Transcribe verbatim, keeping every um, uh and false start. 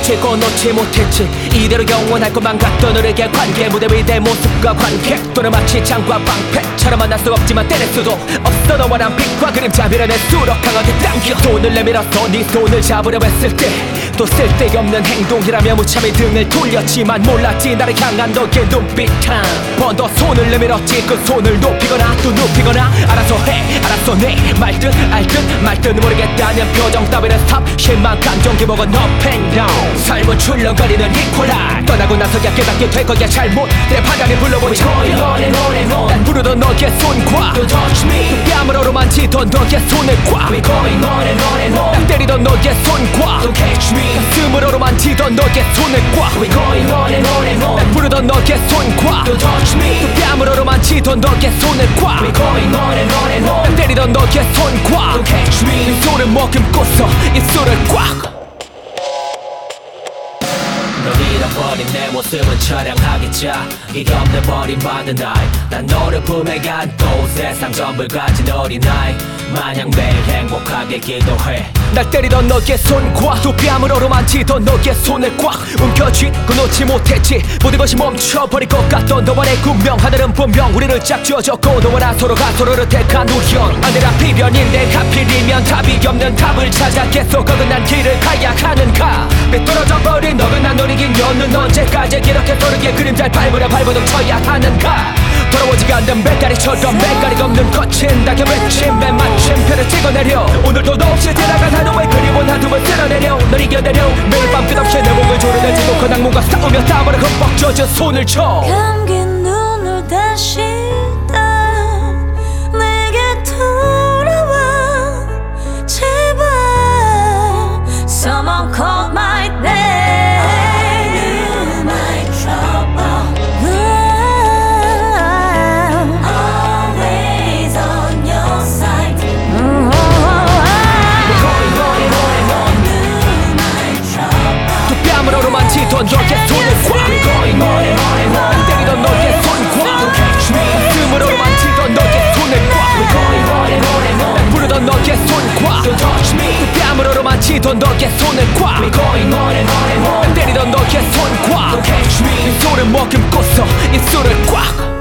놓치고 놓지 못했지. 이대로 영원할 것만 같던 우리의 관계, 무대 위대 모습과 관객 또는 마치 창과 방패처럼 만날 수 없지만 때릴 수도 없어. 너와 난 빛과 그림자 밀어내 수록 강하게 당겨. 손을 내밀어서 네 손을 잡으려 했을 때 또 쓸데없는 행동이라며 무참히 등을 돌렸지만 몰랐지 나를 향한 너의 눈빛. 한 번 더 손을 내밀었지. 그 손을 높이거나 또 눕히거나 알아서 해 알아서 내 말든 알든 말든 모르겠다는 표정 따위는 스탑. 실망 감정 기복은 up and down. 삶은 출렁거리는 이퀄라. 떠나고 나서야 깨닫게 될 거야. 잘못 내 바닥에 불러보니 난 부르던 너의 손과 또 touch me. 또 뺨으로 만지던 너의 손을 꽉. We going on and on and on. 난 때리던 너의 손과 Don't catch me. 가슴으로 만지던 너의 손을 꽉. We going on and on and on. 난 부르던 너의 손과 Don't touch me. 또 뺨으로 만지던 너의 손을 꽉. We going on and on and on. 난 때리던 너의 손과 Don't catch me. 네 손을 머금고서 입술을 꽉. 널 잃어버린 내 모습은 처량하겠자. 이게 없는 버림받은 나이. 난 너를 품에 안고 세상 전부를 가진 어린아이 마냥 매일 행복하게 기도해. 날 때리던 너의 손과 또 뺨으로 만지던 너의 손을 꽉 움켜쥐고 놓지 못했지. 모든 것이 멈춰버릴 것 같던 너와 내 운명. 하늘은 분명 우리를 짝지어졌고 너와 나 서로가 서로를 택한 우연. 아내라 필연인데 하필이면 답이 없는 답을 찾아 계속 어긋난 길을 가야 하는가. 삐뚤어져 버린 너긋난 노리긴 연은 언제까지 이렇게 서로의 그림자를 밟으려 발버둥 쳐야 하는가. 돌아오지가 않는 배다리처럼 맥가리가 없는 거친 낙엽 외침 맨 마침표를 찍어내려. 오늘도 너 없이 지나간 하루의 그리운 한숨을 쓸어내려. 널 이겨내려. 매일 밤 끝없이 내 몸을 조르내지고 그 악몽과 싸우며 땀으로 흠뻑 젖은 손을 쳐. 감긴 눈을 다시 난 내게 돌아와 제발. Someone call my name. 만지던 너의 손을 꽉. 난 때리던 너의 손과 가슴으로 만지던 너의 손을 꽉. 난 부르던 너의 손과 또 뺨으로 만지던 너의 손을 꽉. 난 때리던 너의 손과 네 손을 머금고서 입술을 꽉.